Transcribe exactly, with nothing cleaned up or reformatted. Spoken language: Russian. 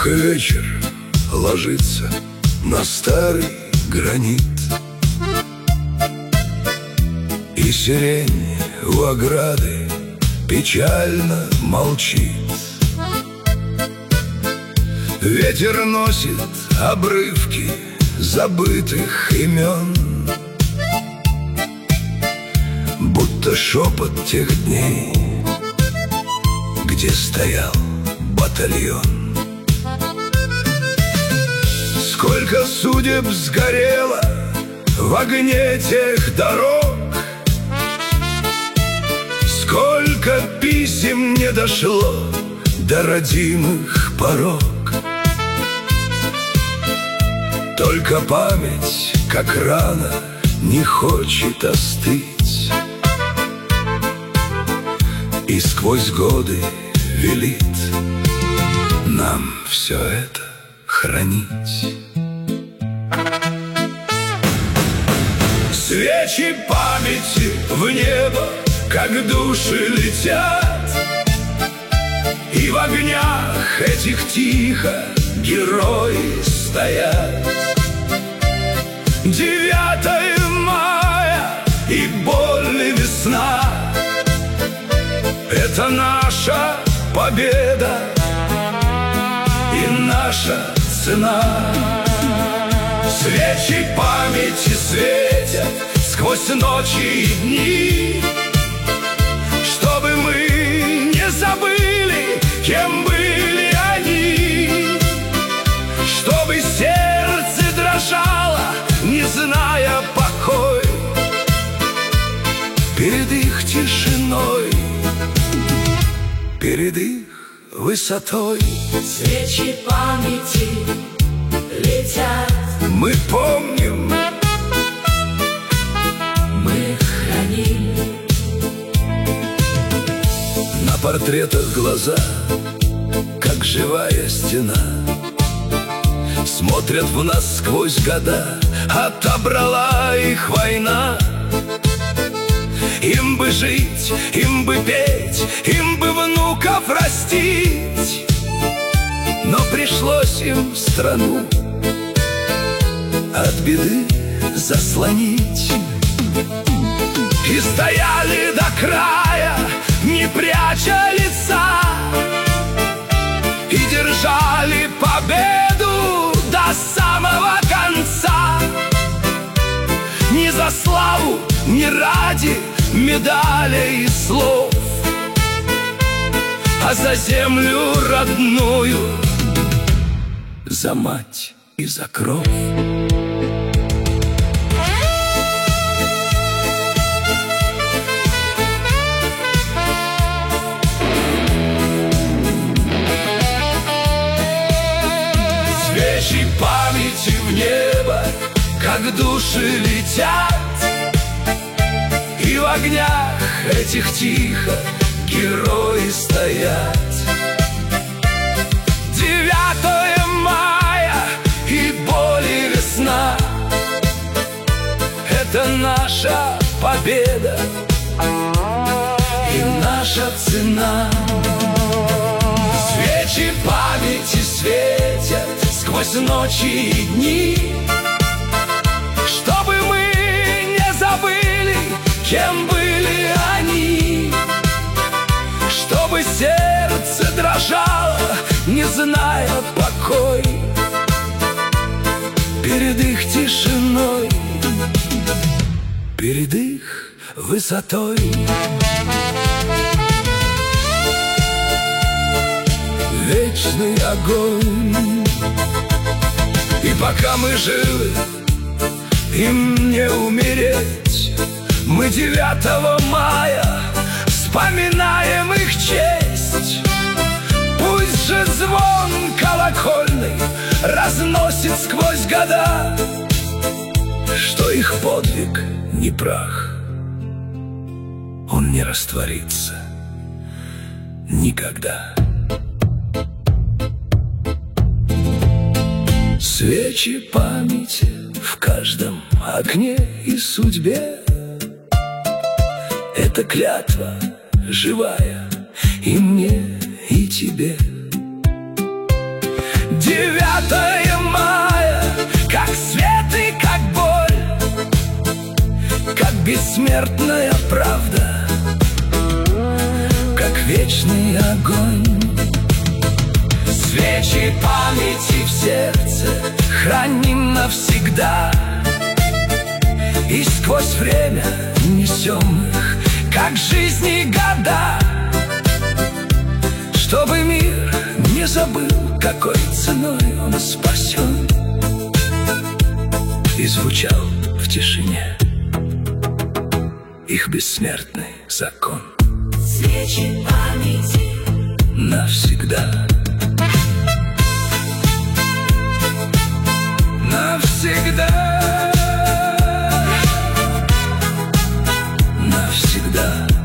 Тихо вечер ложится на старый гранит, и сирень у ограды печально молчит. Ветер носит обрывки забытых имен, будто шепот тех дней, где стоял батальон. Сколько судеб сгорело в огне тех дорог, сколько писем не дошло до родимых порог. Только память, как рана, не хочет остыть, и сквозь годы велит нам все это хранить. Свечи памяти в небо, как души летят, и в огнях этих тихо герои стоят. Девятое мая и боль и весна — это наша победа и наша цена. Свечи памяти светят сквозь ночи и дни, чтобы мы не забыли, кем были они, чтобы сердце дрожало, не зная покой перед их тишиной, перед их высотой. Свечи памяти летят, мы помним, мы храним. На портретах глаза, как живая стена, смотрят в нас сквозь года, отобрала их война. Им бы жить, им бы петь, им бы внуков растить, но пришлось им страну от беды заслонить. И стояли до края, не пряча лица, и держали победу до самого конца. Ни за славу, ни ради медалей и слов, а за землю родную, за мать и за кровь. Свечи памяти в небо, как души летят, и в огнях этих тихо герои стоят. Девятое мая и боль и весна — это наша победа и наша цена. Свечи памяти светят сквозь ночи и дни, чтобы мы не забыли, кем были они, чтобы сердце дрожало, не зная покой перед их тишиной, перед их высотой. Вечный огонь, и пока мы живы, им не умереть. Мы девятого мая вспоминаем их честь. Пусть же звон колокольный разносит сквозь года, что их подвиг не прах, он не растворится никогда. Свечи памяти в каждом окне и судьбе — это клятва живая и мне, и тебе. девятое мая, как свет и как боль, как бессмертная правда, как вечный огонь. Свечи памяти в сердце храним навсегда, и сквозь время несем их, как жизни года, чтобы мир не забыл, какой ценой он спасен, и звучал в тишине их бессмертный закон. Свечи памяти Навсегда, навсегда, навсегда.